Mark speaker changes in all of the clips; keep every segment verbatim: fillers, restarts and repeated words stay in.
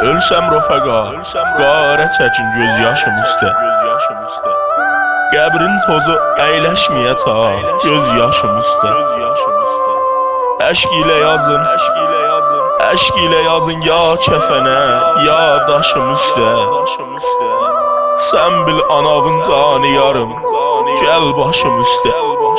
Speaker 1: Ölsəm rəfəqa, qarə çəkin göz yaşım üstə. Qəbrin tozu əyləşməyə ta göz yaşım üstə. Əşq ilə yazın, əşq ilə yazın ya kəfənə, ya daşım üstə. Sən bil anavın canı yarım, gəl başım üstə.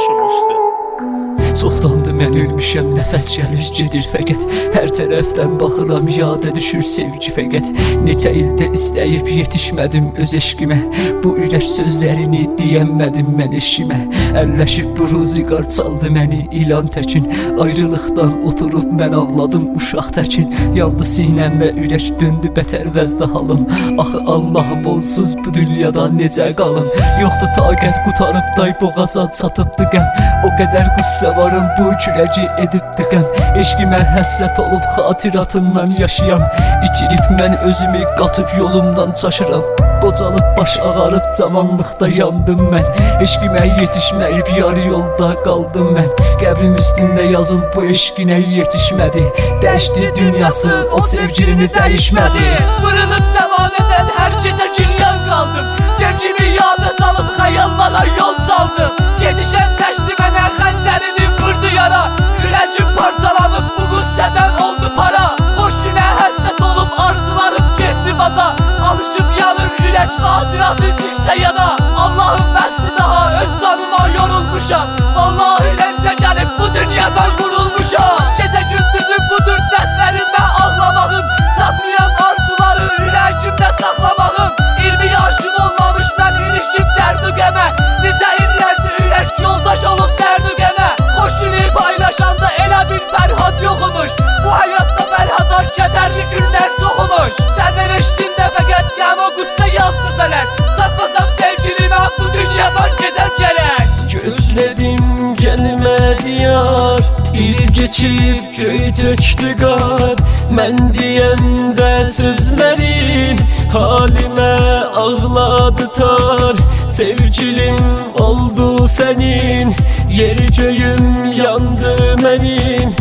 Speaker 2: Çoxdandır mən ölmüşəm, nəfəs gəlir, gedir fəqət. Hər tərəfdən baxıram, yada düşür sevgi fəqət. Neçə ildə istəyib yetişmədim öz eşqimə. Bu ürək sözlərini deyəmədim mən eşqimə. Əlləşib bu ruziqar çaldı məni ilan təkin. Ayrılıqdan oturub mən ağladım uşaq təkin. Yandı sinəmlə ürək döndü bətər vəzdə halım. Axı Allahım onsuz bu dünyada necə qalım. Yoxdur taqət qutarıb day boğaza çatıbdı qəm. O qədər qüssə varım bu kürəci edibdi qəm. Eşqimə həsrət olub xatiratından yaşayam. İtirib mən özümü qatıb yolumdan çaşıram. Qocalıb baş ağarıb cavanlıqda yandım mən. Eşqimə yetişməyib yar yolda qaldım mən. Qəbrim üstündə yazın bu eşqinə yetişmədi. Dəyişdi dünyası o sevgilini dəyişmədi. Vırılıb səmanədən hər gecə gülyan qaldım. Sevgimi yada salıb xəyallara yol saldım. Yetişən çəkdi mənə xəncərini vurdu yara. Ürəcim parçalanıb bu qüssədən oldu para. Xoş günə həsrət olub arzularım getdi bada. Alışıb yanır ürək xatiratı düşsə yana. Allahım bəsli daha öz sanıma yorulmuşam. Vallahi ləncə gəlib bu dünyadan vurulmuşam. Gecə gündüzüm budur dərdlərimə ağlamağım. Çatmayan arzuları ürəkimdə saxlamağım. İrmi yaşım olmamış mən irişib dərd-ü qəmə. Necə illərdir ürək yoldaş olub dərd-ü qəmə. Xoş günü paylaşanda elə bir Fərhad yoxumuş. Bu həyatda Fərhada kədərli günlər çoxumuş. Səndən eşitdimdə fəqət qəm o qüssə yazdı fələk. Çatmasam sevgilimə bu dünyadan gedər gərək.
Speaker 3: Gözlədim gəlmədi yar. İl geçib göy tökdü qar. Mən deyəndə sözlərin halimə ağladı tar. Sevgilim oldu sənin, yer göyüm yandı mənim.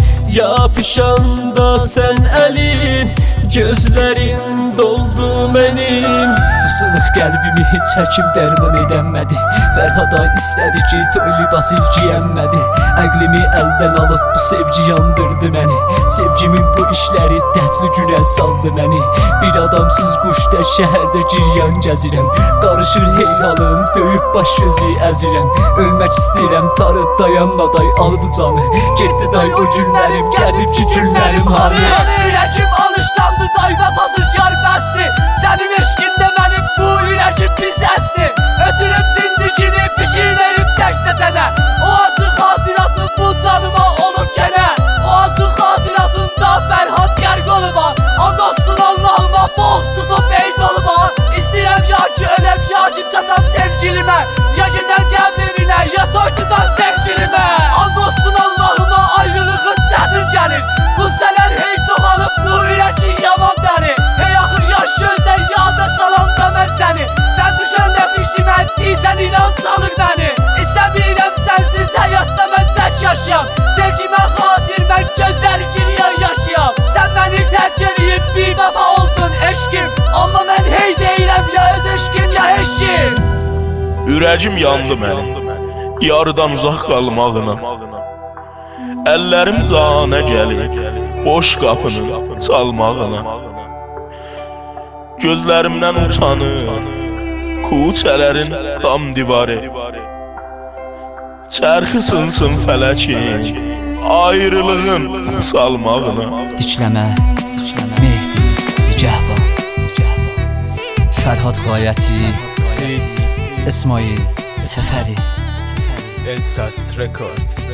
Speaker 3: Yapışanda sən əlin, gözlərin doldu mənim.
Speaker 2: Bu sınıq qəlbimi heç həkim dərman edəmədi. Fərhada istədi ki toy libası giyənmədi. Əqlimi əldən alıb bu sevgi yandırdı məni. Sevgimin bu işləri dərdli günə saldı məni. Bir adamsız quşda şəhərdə giryan gəzirəm. Qarışır heyranım, döyüb baş gözü əzirəm. Ölmək istəyirəm, tarı dayanma day al bu canı. Getdi day o günlərim, gəlib ki günlərim hanı.
Speaker 3: Ürəkim alışlandı day vəfasız yar bəsli. Sənin eşqində mənim bu ürəkim pis əsli. Ötürüb zindikini fikirlərim təkdə sənə. O acı xatiratın bu canıma olub kənə. O acı xatiratında Fərhad qərq oluma. And olsun Allahıma boğuz tutub meyd oluma. İstəyirəm ya ki öləm ya ki çatam sevgilimə. Ya gedər qəbrimine ya toy tutam sevgilimə. And olsun Allahıma ayrılığın çətin gəlir. Qüssələr hey soğanıb bu ürəkin yaman dəri. Hey axır yaş gözlər yada salam da mən səni. Sən düşəndə fikrimə deysən inan salır məni. İstəmirəm sənsiz həyatda mən tək yaşayam. Sevgimə xatir mən gözləri giriyar yaşayam. Sən məni tərk edib bir vəfa oldun eşqim. Amma mən hey deyirəm ya öz eşqim ya eşqim.
Speaker 1: Ürəcim yandı mənim, yarıdan uzaq qalmağına. Əllərim canə gəlir, boş qapının çalmağına. Gözlərimdən utanır, kuçələrin dam divarı. Çərxi sınsın fələkin, ayrılığın salmağına.
Speaker 2: Dikləmə, Mehdi, Nigəhban, Fərhad Qayəti, İsmail Səfəri.
Speaker 3: Elsas Rekord.